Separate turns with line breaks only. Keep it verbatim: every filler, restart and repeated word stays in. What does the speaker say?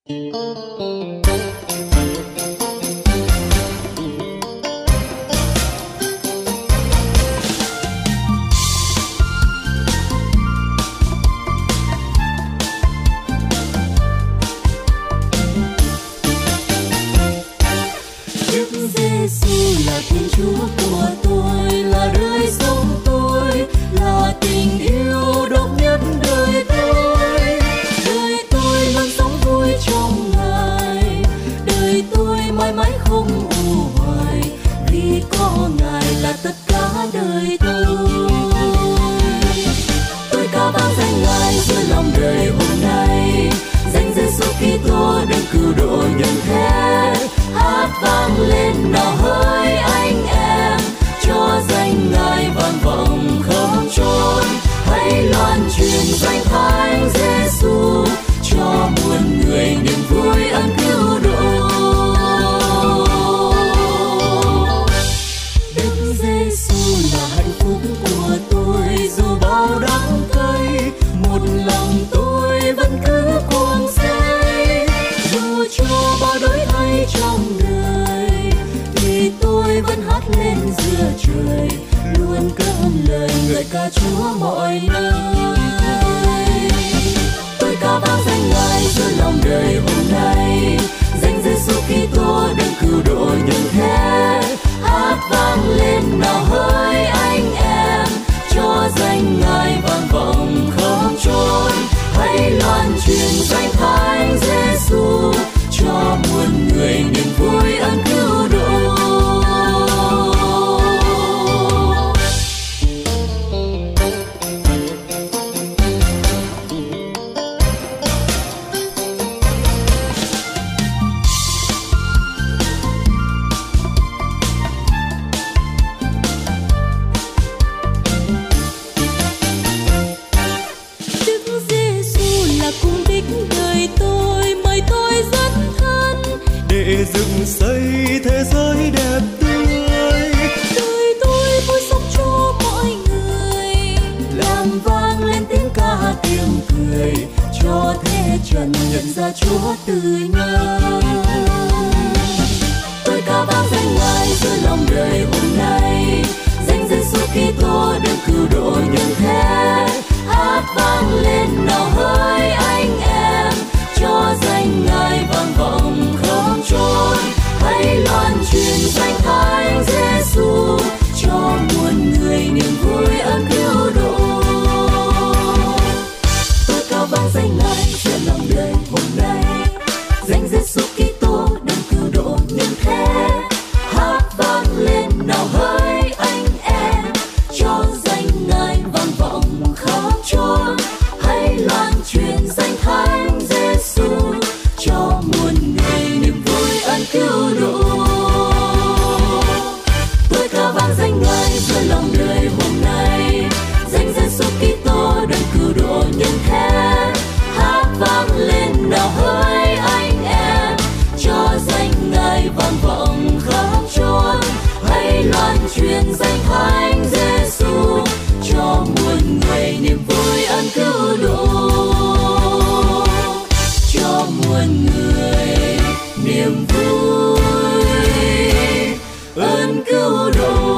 Đức Giêsu là Thiên Chúa của tôi, là đời sống tôi, là tình yêu độc nhất đời tôi. Đời tôi luôn sống vui trong Ngài, đời tôi mãi mãi không u hoài, vì có Ngài là tất cả đời tôi. Tôi ca vang danh Ngài giữa lòng đời hôm nay, danh Giêsu Kitô đấng cứu độ nhân thế. Hát vang lên nào hỡi anh em, cho danh Ngài vang vọng khắp chốn. Hãy loan truyền danh Thánh Giêsu, cho muôn người niềm vui ơn cứu độ. Đức Giêsu là hạnh phúc của tôi, dù bao đắng cay, một lòng tôi vẫn cứ cuồng say. Dù cho bao đổi thay trong đời, thì tôi vẫn hát lên giữa trời, luôn cất lời ngợi ca Chúa mọi nơi. Tôi ca vang danh Ngài giữa lòng đời hôm nay, danh Giêsu Kitô đấng cứu độ nhân thế. Hát vang lên nào hỡi anh em, cho danh Ngài vang vọng khắp chốn. Hãy loan truyền danh Thánh Giêsu, cho muôn người niềm vui ơn cứu độ. Đức Giêsu là cung đích đời tôi, mời tôi dấn thân
để dựng xây thế giới đẹp tươi.
đời tôi vui sống cho mọi người, làm vang lên tiếng ca tiếng cười, cho thế trần nhận ra Chúa từ nhân. Tôi ca vang danh Ngài giữa lòng đời hôm nay, danh Giêsu Kitô đấng cứu độ nhân thế. Hát vang lên nào hỡi anh em, cho danh Ngài vang vọng khắp chốn. Hãy loan truyền danh Thánh Giêsu, cho muôn người niềm vui ơn cứu độ. Tôi ca vang danh Ngài giữa lòng đời hôm nay, danh Giêsu Kitô đấng cứu độ nhân thế. Hát vang lên nào hỡi anh em, cho danh Ngài vang vọng khắp chốn. Hãy loan truyền danh Thánh Giêsu, cho muôn người niềm vui ơn cứu độ. Tôi ca vang danh Ngài giữa lòng đời hôm nay, danh Giêsu Kitô đấng cứu độ nhân thế. Hát vang lên nào hỡi anh em, cho danh Ngài vang vọng khắp chốn. Hãy loan truyền danh Thánh Giêsu, cho muôn người niềm vui ơn cứu độ. Cho muôn người niềm vui ơn cứu độ.